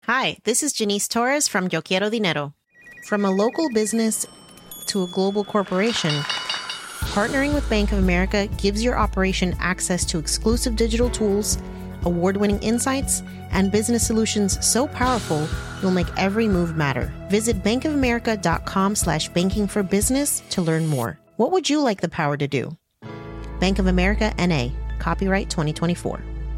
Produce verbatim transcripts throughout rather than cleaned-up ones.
Hi, this is Janice Torres from Yo Quiero Dinero. From a local business to a global corporation, partnering with Bank of America gives your operation access to exclusive digital tools, award-winning insights, and business solutions so powerful you'll make every move matter. Visit bankofamerica.com slash banking for business to learn more. What would you like the power to do? Bank of America, N A. Copyright twenty twenty-four.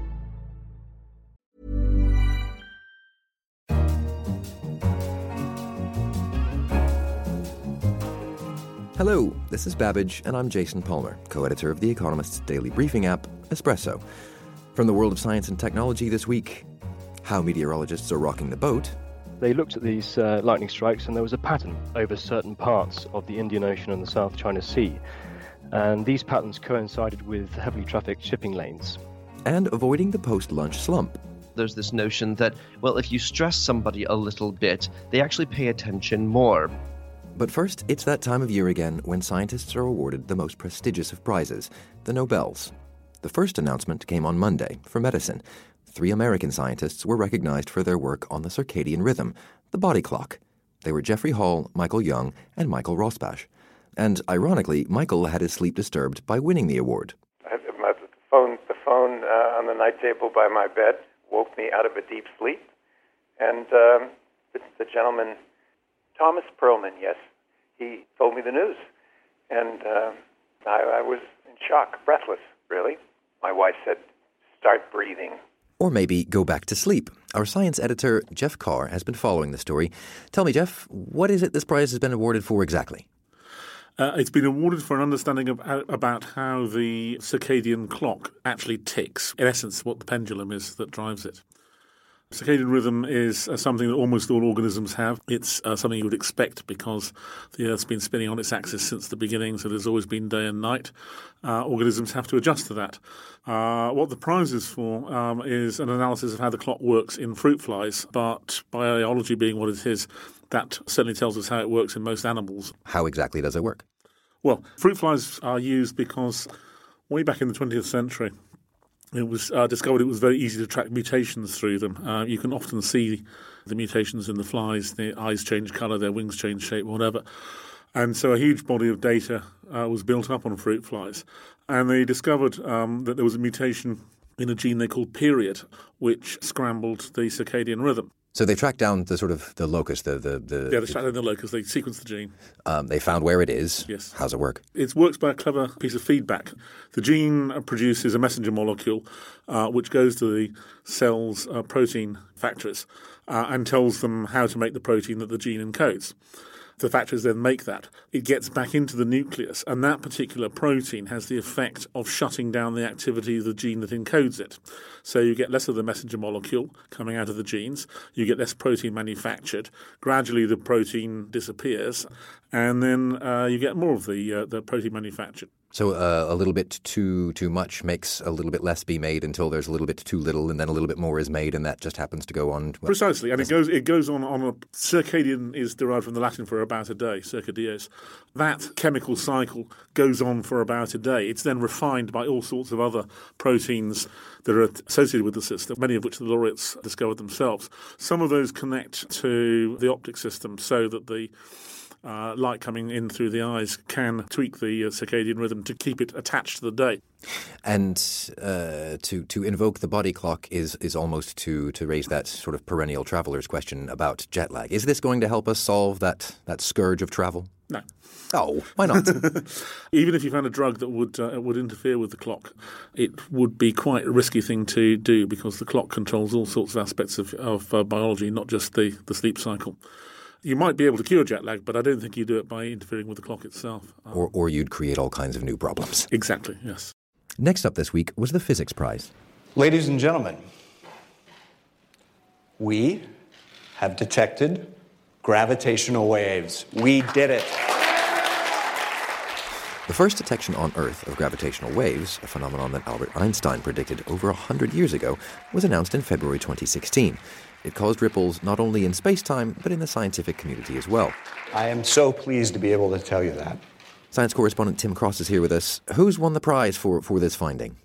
Hello, this is Babbage, and I'm Jason Palmer, co-editor of The Economist's daily briefing app, Espresso. From the world of science and technology this week, how meteorologists are rocking the boat. They looked at these uh, lightning strikes, and there was a pattern over certain parts of the Indian Ocean and the South China Sea. And these patterns coincided with heavily trafficked shipping lanes. And avoiding the post-lunch slump. There's this notion that, well, if you stress somebody a little bit, they actually pay attention more. But first, it's that time of year again when scientists are awarded the most prestigious of prizes, the Nobels. The first announcement came on Monday for medicine. Three American scientists were recognized for their work on the circadian rhythm, the body clock. They were Jeffrey Hall, Michael Young, and Michael Rosbash. And ironically, Michael had his sleep disturbed by winning the award. I had my phone, the phone uh, on the night table by my bed woke me out of a deep sleep. And um, the, the gentleman, Thomas Perlman, yes, he told me the news. And uh, I, I was in shock, breathless, really. My wife said, start breathing. Or maybe go back to sleep. Our science editor, Jeff Carr, has been following the story. Tell me, Jeff, what is it this prize has been awarded for exactly? Uh, it's been awarded for an understanding of, uh, about how the circadian clock actually ticks. In essence, what the pendulum is that drives it. Circadian rhythm is uh, something that almost all organisms have. It's uh, something you would expect because the Earth's been spinning on its axis since the beginning, so there's always been day and night. Uh, organisms have to adjust to that. Uh, what the prize is for um, is an analysis of how the clock works in fruit flies, but biology being what it is, that certainly tells us how it works in most animals. How exactly does it work? Well, fruit flies are used because way back in the twentieth century, it was uh, discovered it was very easy to track mutations through them. Uh, you can often see the mutations in the flies. Their eyes change colour, their wings change shape, whatever. And so a huge body of data uh, was built up on fruit flies. And they discovered um, that there was a mutation in a gene they called period, which scrambled the circadian rhythm. So they tracked down the sort of the locus, the... the, the yeah, they tracked down the locus. They sequenced the gene. Um, they found where it is. Yes. How's it work? It works by a clever piece of feedback. The gene produces a messenger molecule uh, which goes to the cell's uh, protein factories uh, and tells them how to make the protein that the gene encodes. The factories then make that. It gets back into the nucleus, and that particular protein has the effect of shutting down the activity of the gene that encodes it. So you get less of the messenger molecule coming out of the genes, you get less protein manufactured, gradually the protein disappears, and then uh, you get more of the uh, the protein manufactured. So uh, a little bit too too much makes a little bit less be made until there's a little bit too little, and then a little bit more is made, and that just happens to go on. Well, precisely, and it goes it goes on on a circadian is derived from the Latin for about a day, circa dies. That chemical cycle goes on for about a day. It's then refined by all sorts of other proteins that are associated with the system, many of which the laureates discovered themselves. Some of those connect to the optic system so that the Uh, light coming in through the eyes can tweak the uh, circadian rhythm to keep it attached to the day. And uh, to to invoke the body clock is is almost to to raise that sort of perennial traveler's question about jet lag. Is this going to help us solve that that scourge of travel? No. Oh, why not? Even if you found a drug that would uh, would interfere with the clock, it would be quite a risky thing to do because the clock controls all sorts of aspects of, of uh, biology, not just the, the sleep cycle. You might be able to cure jet lag, but I don't think you do it by interfering with the clock itself. Um, or, or you'd create all kinds of new problems. Exactly, yes. Next up this week was the Physics Prize. Ladies and gentlemen, we have detected gravitational waves. We did it. The first detection on Earth of gravitational waves, a phenomenon that Albert Einstein predicted over one hundred years ago, was announced in February twenty sixteen. It caused ripples not only in space-time, but in the scientific community as well. I am so pleased to be able to tell you that. Science correspondent Tim Cross is here with us. Who's won the prize for, for this finding?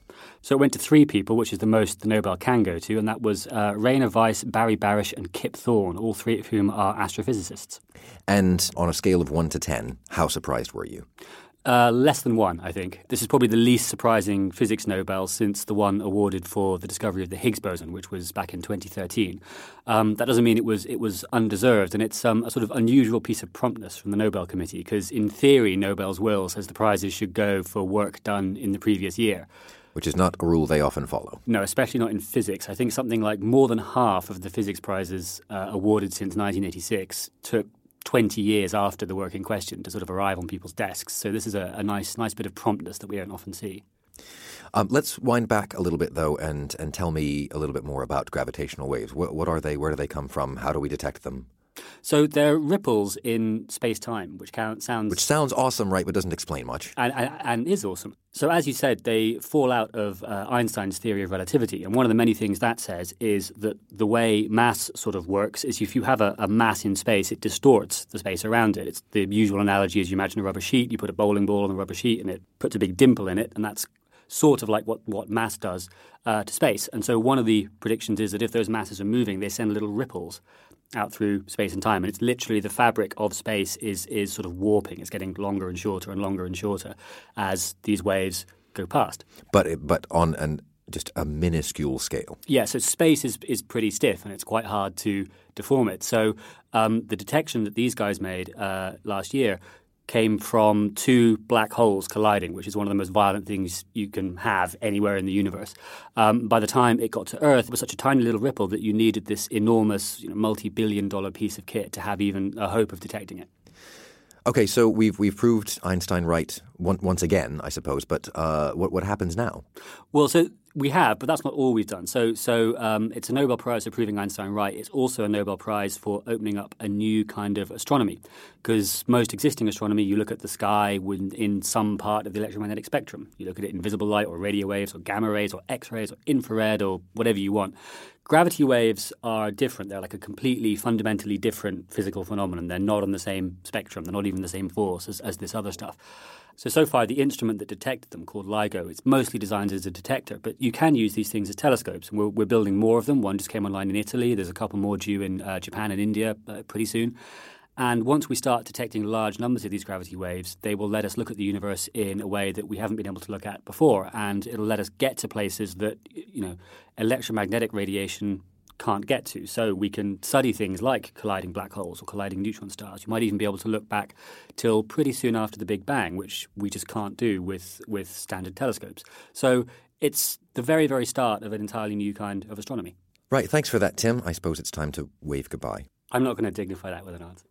So it went to three people, which is the most the Nobel can go to, and that was uh, Rainer Weiss, Barry Barish, and Kip Thorne, all three of whom are astrophysicists. And on a scale of one to ten, how surprised were you? Uh, less than one, I think. This is probably the least surprising physics Nobel since the one awarded for the discovery of the Higgs boson, which was back in twenty thirteen. Um, that doesn't mean it was it was undeserved, and it's um, a sort of unusual piece of promptness from the Nobel Committee, because in theory, Nobel's will says the prizes should go for work done in the previous year. Which is not a rule they often follow. No, especially not in physics. I think something like more than half of the physics prizes uh, awarded since nineteen eighty-six took twenty years after the work in question to sort of arrive on people's desks. So this is a, a nice nice bit of promptness that we don't often see. Um, let's wind back a little bit, though, and, and tell me a little bit more about gravitational waves. What, what are they? Where do they come from? How do we detect them? So they're ripples in space-time, which count, sounds... Which sounds awesome, right, but doesn't explain much. And, and, and is awesome. So as you said, they fall out of uh, Einstein's theory of relativity. And one of the many things that says is that the way mass sort of works is if you have a, a mass in space, it distorts the space around it. It's the usual analogy is you imagine a rubber sheet, you put a bowling ball on a rubber sheet and it puts a big dimple in it, and that's sort of like what, what mass does uh, to space. And so one of the predictions is that if those masses are moving, they send little ripples out through space and time. And it's literally the fabric of space is is sort of warping. It's getting longer and shorter and longer and shorter as these waves go past. But but on an just a minuscule scale. Yeah, so space is is pretty stiff and it's quite hard to deform it. So um, the detection that these guys made uh, last year came from two black holes colliding, which is one of the most violent things you can have anywhere in the universe. Um, by the time it got to Earth, it was such a tiny little ripple that you needed this enormous, you know, multi-billion dollar piece of kit to have even a hope of detecting it. Okay, so we've we've proved Einstein right one, once again, I suppose. But uh, what what happens now? Well, so we have, but that's not all we've done. So, so um, it's a Nobel Prize for proving Einstein right. It's also a Nobel Prize for opening up a new kind of astronomy, because most existing astronomy, you look at the sky in some part of the electromagnetic spectrum. You look at it in visible light, or radio waves, or gamma rays, or X-rays, or infrared, or whatever you want. Gravity waves are different. They're like a completely, fundamentally different physical phenomenon. They're not on the same spectrum. They're not even the same force as, as this other stuff. So, so far, the instrument that detected them, called LIGO, it's mostly designed as a detector, but you can use these things as telescopes, and we're, we're building more of them. One just came online in Italy. There's a couple more due in uh, Japan and India uh, pretty soon. And once we start detecting large numbers of these gravity waves, they will let us look at the universe in a way that we haven't been able to look at before, and it'll let us get to places that, you know, electromagnetic radiation can't get to. So we can study things like colliding black holes or colliding neutron stars. You might even be able to look back till pretty soon after the Big Bang, which we just can't do with, with standard telescopes. So it's the very, very start of an entirely new kind of astronomy. Right. Thanks for that, Tim. I suppose it's time to wave goodbye. I'm not going to dignify that with an answer.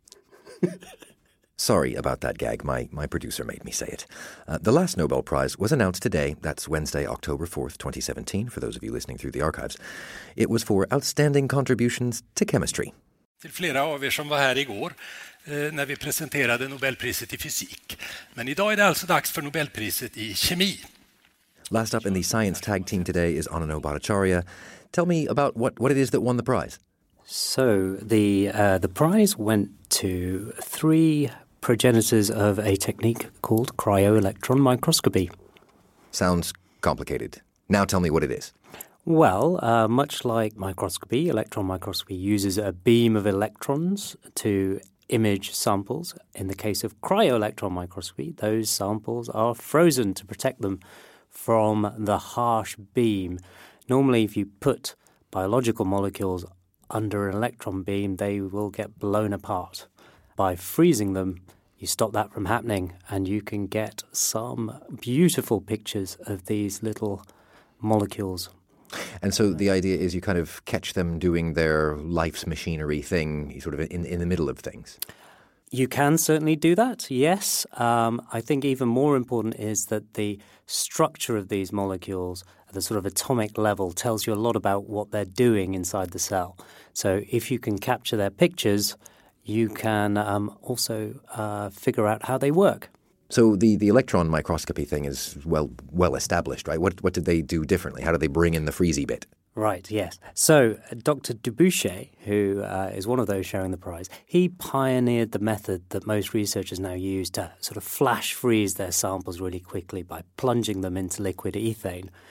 Sorry about that gag. My my producer made me say it. Uh, the last Nobel Prize was announced today. That's Wednesday, October fourth, twenty seventeen, for those of you listening through the archives. It was for outstanding contributions to chemistry. Till flera av er som var här igår eh, när vi presenterade Nobelpriset i fysik. Men idag är det alltså dags för Nobelpriset i kemi. Last up in the science tag team today is Anano Bhattacharya. Tell me about what, what it is that won the prize. So the uh, the prize went to three progenitors of a technique called cryo-electron microscopy. Sounds complicated. Now tell me what it is. Well, uh, much like microscopy, electron microscopy uses a beam of electrons to image samples. In the case of cryo-electron microscopy, those samples are frozen to protect them from the harsh beam. Normally, if you put biological molecules under an electron beam, they will get blown apart. By freezing them, you stop that from happening, and you can get some beautiful pictures of these little molecules. And so the idea is you kind of catch them doing their life's machinery thing, sort of in, in the middle of things. You can certainly do that, yes. Um, I think even more important is that the structure of these molecules at the sort of atomic level tells you a lot about what they're doing inside the cell. So if you can capture their pictures, you can um, also uh, figure out how they work. So the, the electron microscopy thing is well well established, right? What what did they do differently? How did they bring in the freezy bit? Right, yes. So uh, Doctor Dubochet, who uh, is one of those sharing the prize, he pioneered the method that most researchers now use to sort of flash freeze their samples really quickly by plunging them into liquid ethane.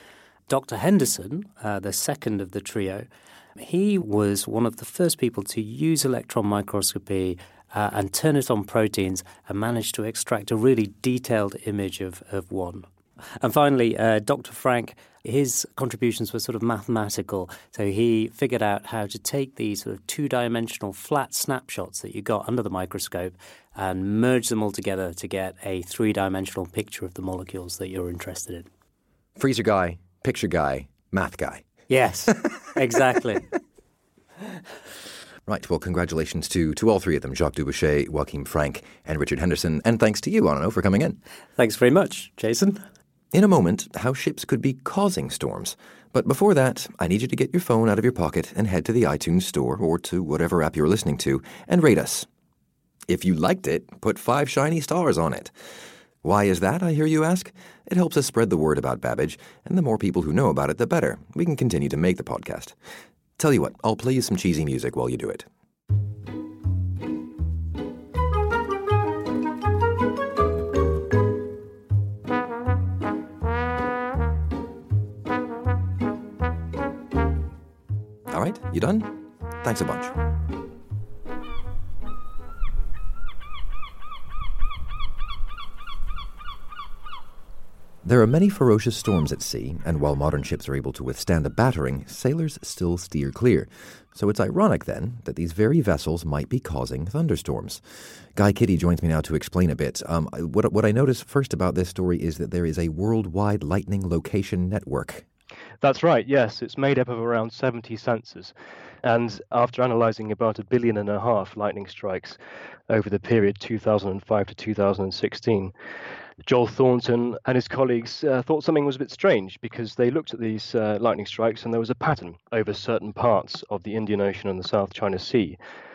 Doctor Henderson, uh, the second of the trio, he was one of the first people to use electron microscopy uh, and turn it on proteins and manage to extract a really detailed image of, of one. And finally, uh, Doctor Frank, his contributions were sort of mathematical. So he figured out how to take these sort of two-dimensional flat snapshots that you got under the microscope and merge them all together to get a three-dimensional picture of the molecules that you're interested in. Freezer guy, picture guy, math guy. Yes, exactly. Right, well, congratulations to, to all three of them, Jacques Dubochet, Joachim Frank, and Richard Henderson. And thanks to you, Onno, for coming in. Thanks very much, Jason. In a moment, how ships could be causing storms. But before that, I need you to get your phone out of your pocket and head to the iTunes store or to whatever app you're listening to and rate us. If you liked it, put five shiny stars on it. Why is that, I hear you ask? It helps us spread the word about Babbage, and the more people who know about it, the better. We can continue to make the podcast. Tell you what, I'll play you some cheesy music while you do it. All right, you done? Thanks a bunch. There are many ferocious storms at sea, and while modern ships are able to withstand a battering, sailors still steer clear. So it's ironic, then, that these very vessels might be causing thunderstorms. Guy Kitty joins me now to explain a bit. Um, what, what I notice first about this story is that there is a worldwide lightning location network. That's right, yes. It's made up of around seventy sensors. And after analysing about a billion and a half lightning strikes over the period two thousand five to two thousand sixteen, Joel Thornton and his colleagues uh, thought something was a bit strange because they looked at these uh, lightning strikes and there was a pattern over certain parts of the Indian Ocean and the South China Sea.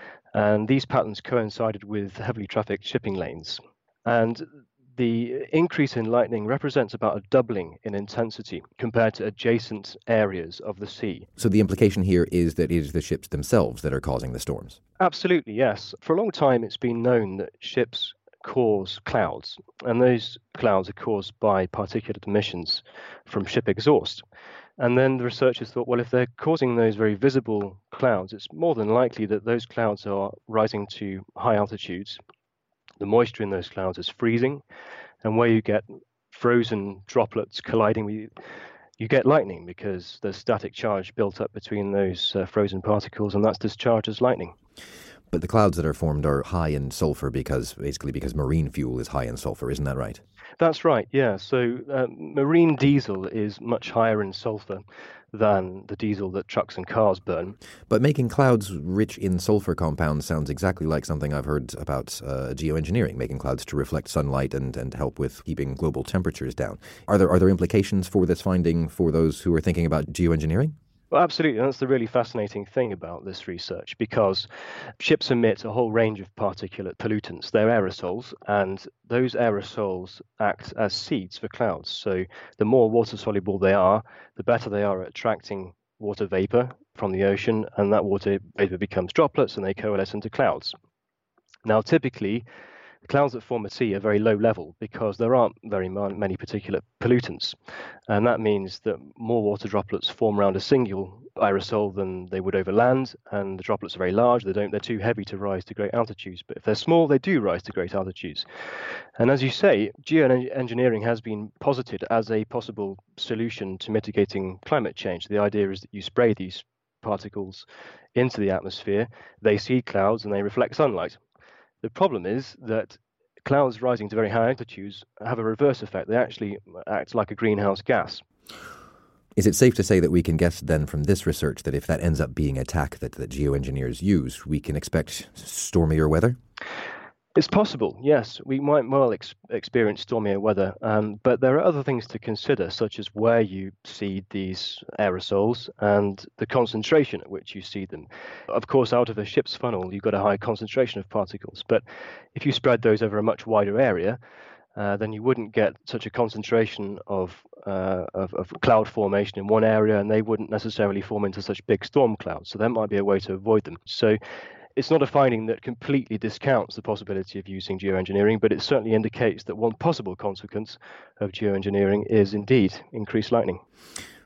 And these patterns coincided with heavily trafficked shipping lanes. And the increase in lightning represents about a doubling in intensity compared to adjacent areas of the sea. So the implication here is that it is the ships themselves that are causing the storms? Absolutely, yes. For a long time, it's been known that ships cause clouds, and those clouds are caused by particulate emissions from ship exhaust. And then the researchers thought, well, if they're causing those very visible clouds, it's more than likely that those clouds are rising to high altitudes. The moisture in those clouds is freezing, and where you get frozen droplets colliding with you, you get lightning because there's static charge built up between those uh, frozen particles, and that's discharged as lightning. But the clouds that are formed are high in sulfur because, basically because marine fuel is high in sulfur, isn't that right? That's right, yeah. So uh, marine diesel is much higher in sulfur than the diesel that trucks and cars burn. But making clouds rich in sulfur compounds sounds exactly like something I've heard about uh, geoengineering, making clouds to reflect sunlight and, and help with keeping global temperatures down. Are there are there implications for this finding for those who are thinking about geoengineering? Well, absolutely. That's the really fascinating thing about this research, because ships emit a whole range of particulate pollutants. They're aerosols, and those aerosols act as seeds for clouds. So the more water-soluble they are, the better they are at attracting water vapor from the ocean, and that water vapor becomes droplets and they coalesce into clouds. Now, typically, the clouds that form at sea are very low level because there aren't very many particulate pollutants. And that means that more water droplets form around a single aerosol than they would over land. And the droplets are very large. They don't, they're too heavy to rise to great altitudes. But if they're small, they do rise to great altitudes. And as you say, geoengineering has been posited as a possible solution to mitigating climate change. The idea is that you spray these particles into the atmosphere, they seed clouds, and they reflect sunlight. The problem is that clouds rising to very high altitudes have a reverse effect. They actually act like a greenhouse gas. Is it safe to say that we can guess then from this research that if that ends up being a tack that, that geoengineers use, we can expect stormier weather? It's possible, yes. We might well ex- experience stormier weather, um, but there are other things to consider, such as where you seed these aerosols and the concentration at which you seed them. Of course, out of a ship's funnel, you've got a high concentration of particles, but if you spread those over a much wider area, uh, then you wouldn't get such a concentration of, uh, of, of cloud formation in one area, and they wouldn't necessarily form into such big storm clouds. So that might be a way to avoid them. So it's not a finding that completely discounts the possibility of using geoengineering, but it certainly indicates that one possible consequence of geoengineering is indeed increased lightning.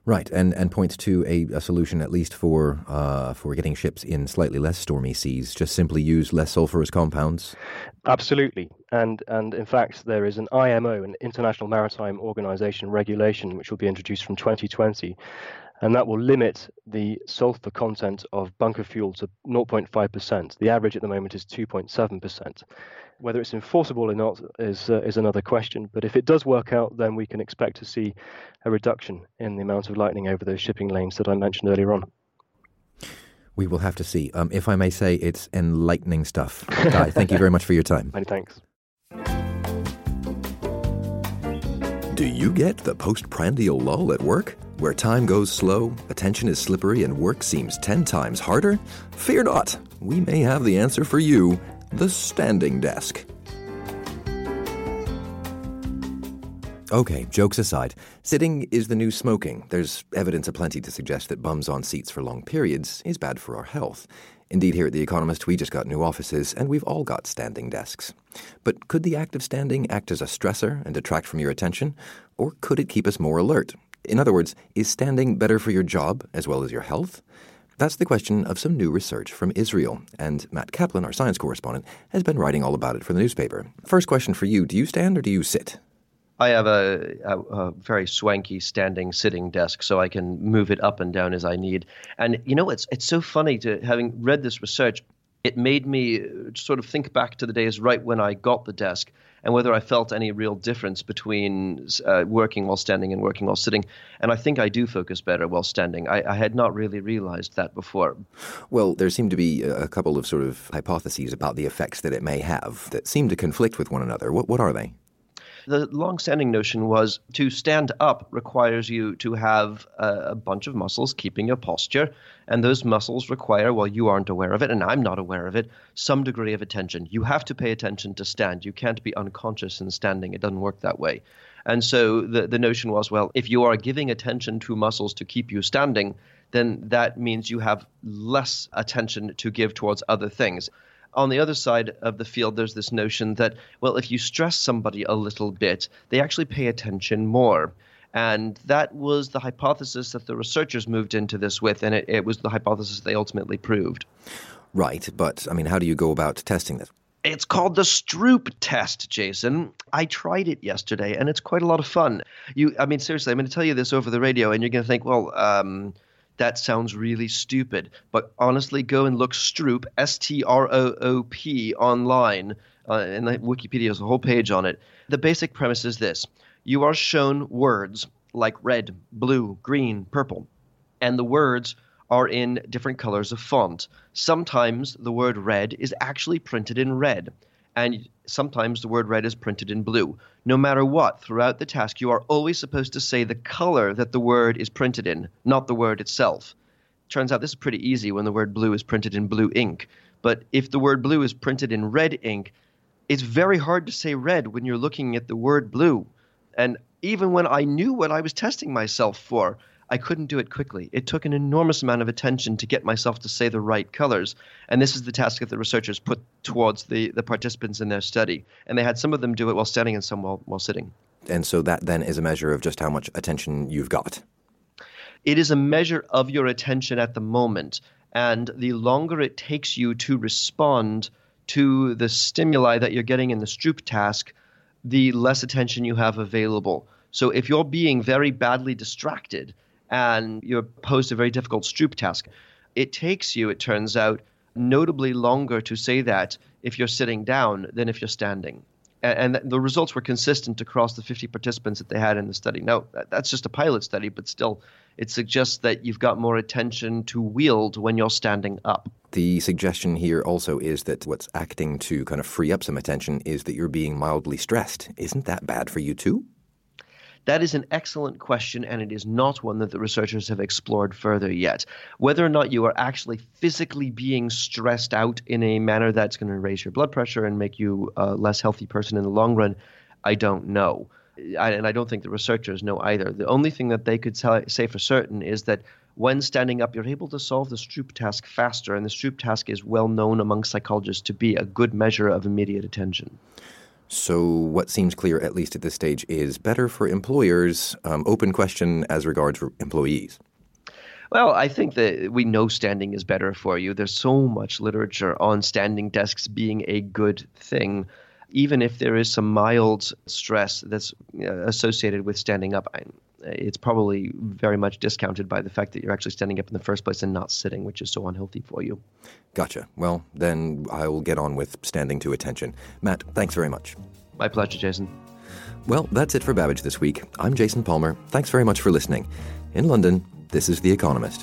Right, and, and points to a, a solution at least for uh, for getting ships in slightly less stormy seas. Just simply use less sulfurous compounds. Absolutely, and and in fact there is an I M O, an International Maritime Organization regulation, which will be introduced from twenty twenty, and that will limit the sulfur content of bunker fuel to zero point five percent. The average at the moment is two point seven percent. Whether it's enforceable or not is uh, is another question. But if it does work out, then we can expect to see a reduction in the amount of lightning over those shipping lanes that I mentioned earlier on. We will have to see. Um, if I may say, it's enlightening stuff. Guy, thank you very much for your time. Many thanks. Do you get the postprandial lull at work? Where time goes slow, attention is slippery, and work seems ten times harder? Fear not. We may have the answer for you. The standing desk. Okay, jokes aside, sitting is the new smoking. There's evidence aplenty to suggest that bums on seats for long periods is bad for our health. Indeed, here at The Economist, we just got new offices, and we've all got standing desks. But could the act of standing act as a stressor and detract from your attention? Or could it keep us more alert? In other words, is standing better for your job as well as your health? That's the question of some new research from Israel, and Matt Kaplan, our science correspondent, has been writing all about it for the newspaper. First question for you, do you stand or do you sit? I have a, a, a very swanky standing sitting desk, so I can move it up and down as I need. And, you know, it's it's so funny to having read this research, it made me sort of think back to the days right when I got the desk and whether I felt any real difference between uh, working while standing and working while sitting. And I think I do focus better while standing. I, I had not really realized that before. Well, there seem to be a couple of sort of hypotheses about the effects that it may have that seem to conflict with one another. What, what are they? The long-standing notion was to stand up requires you to have a, a bunch of muscles keeping your posture, and those muscles require, well, you aren't aware of it, and I'm not aware of it, some degree of attention. You have to pay attention to stand. You can't be unconscious in standing. It doesn't work that way. And so the, the notion was, well, if you are giving attention to muscles to keep you standing, then that means you have less attention to give towards other things. On the other side of the field, there's this notion that, well, if you stress somebody a little bit, they actually pay attention more. And that was the hypothesis that the researchers moved into this with, and it, it was the hypothesis they ultimately proved. Right, but, I mean, how do you go about testing this? It's called the Stroop test, Jason. I tried it yesterday, and it's quite a lot of fun. You, I mean, seriously, I'm going to tell you this over the radio, and you're going to think, well, um... that sounds really stupid. But honestly, go and look Stroop, S T R O O P, online. Uh, and the Wikipedia has a whole page on it. The basic premise is this. You are shown words like red, blue, green, purple. And the words are in different colors of font. Sometimes the word red is actually printed in red. And sometimes the word red is printed in blue. No matter what, throughout the task, you are always supposed to say the color that the word is printed in, not the word itself. Turns out this is pretty easy when the word blue is printed in blue ink. But if the word blue is printed in red ink, it's very hard to say red when you're looking at the word blue. And even when I knew what I was testing myself for, I couldn't do it quickly. It took an enormous amount of attention to get myself to say the right colors. And this is the task that the researchers put towards the, the participants in their study. And they had some of them do it while standing and some while, while sitting. And so that then is a measure of just how much attention you've got. It is a measure of your attention at the moment. And the longer it takes you to respond to the stimuli that you're getting in the Stroop task, the less attention you have available. So if you're being very badly distracted, and you're posed a very difficult Stroop task, it takes you, it turns out, notably longer to say that if you're sitting down than if you're standing. And, and the results were consistent across the fifty participants that they had in the study. Now, that's just a pilot study, but still, it suggests that you've got more attention to wield when you're standing up. The suggestion here also is that what's acting to kind of free up some attention is that you're being mildly stressed. Isn't that bad for you too? That is an excellent question, and it is not one that the researchers have explored further yet. Whether or not you are actually physically being stressed out in a manner that's going to raise your blood pressure and make you a less healthy person in the long run, I don't know. I, and I don't think the researchers know either. The only thing that they could tell, say for certain is that when standing up, you're able to solve the Stroop task faster, and the Stroop task is well known among psychologists to be a good measure of immediate attention. So what seems clear, at least at this stage, is better for employers. Um, open question as regards employees. Well, I think that we know standing is better for you. There's so much literature on standing desks being a good thing. Even if there is some mild stress that's associated with standing up, it's probably very much discounted by the fact that you're actually standing up in the first place and not sitting, which is so unhealthy for you. Gotcha. Well, then I'll get on with standing to attention. Matt, thanks very much. My pleasure, Jason. Well, that's it for Babbage this week. I'm Jason Palmer. Thanks very much for listening. In London, this is The Economist.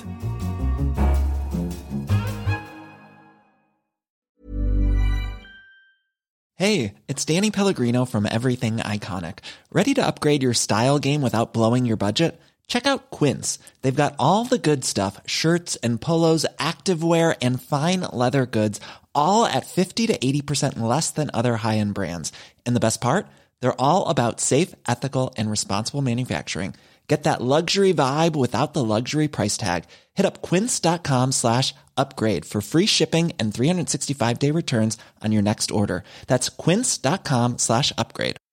Hey, it's Danny Pellegrino from Everything Iconic. Ready to upgrade your style game without blowing your budget? Check out Quince. They've got all the good stuff, shirts and polos, activewear, and fine leather goods, all at fifty to eighty percent less than other high-end brands. And the best part? They're all about safe, ethical, and responsible manufacturing. Get that luxury vibe without the luxury price tag. Hit up quince.com slash upgrade for free shipping and three sixty-five day returns on your next order. That's quince.com slash upgrade.